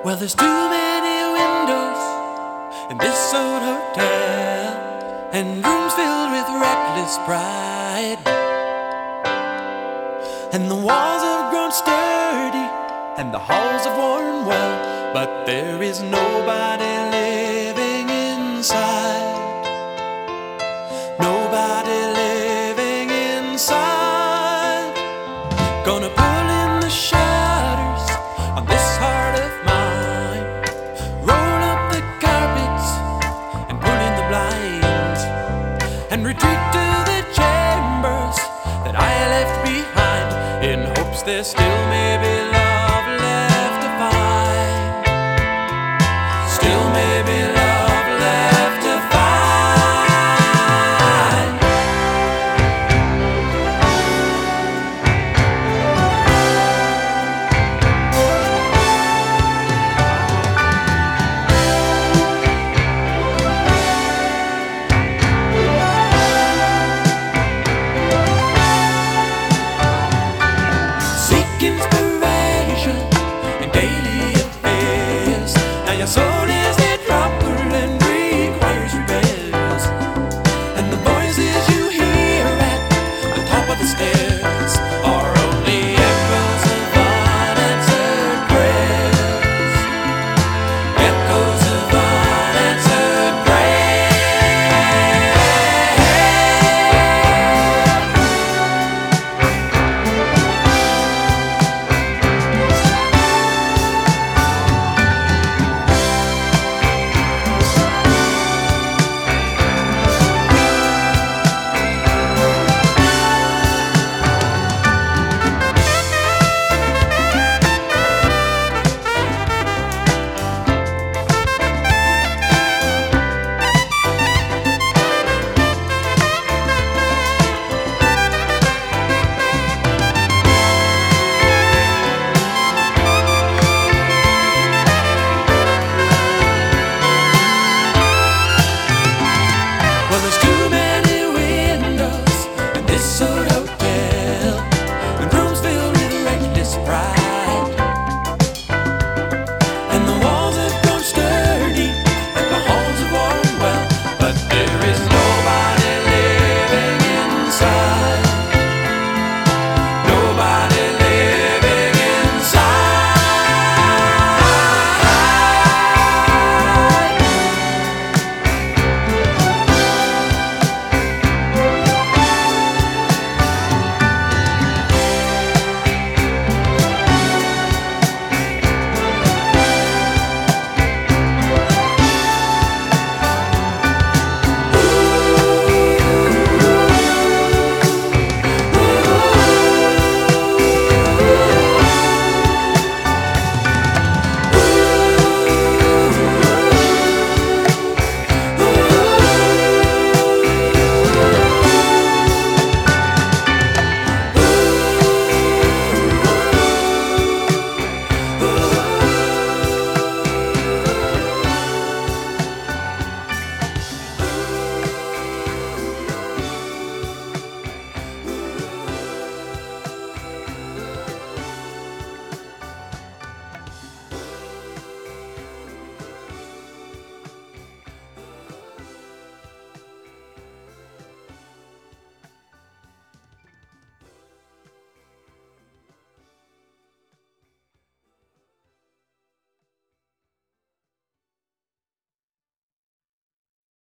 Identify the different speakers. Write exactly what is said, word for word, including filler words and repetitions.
Speaker 1: Well, there's too many windows in this old hotel, and rooms filled with reckless pride, and the walls have grown sturdy and the halls have worn well, but there is nobody living inside. Nobody living inside. Gonna pull in the shutters on this heart of mine, roll up the carpets and pull in the blinds, and retreat to the chambers that I left behind, in hopes there still may be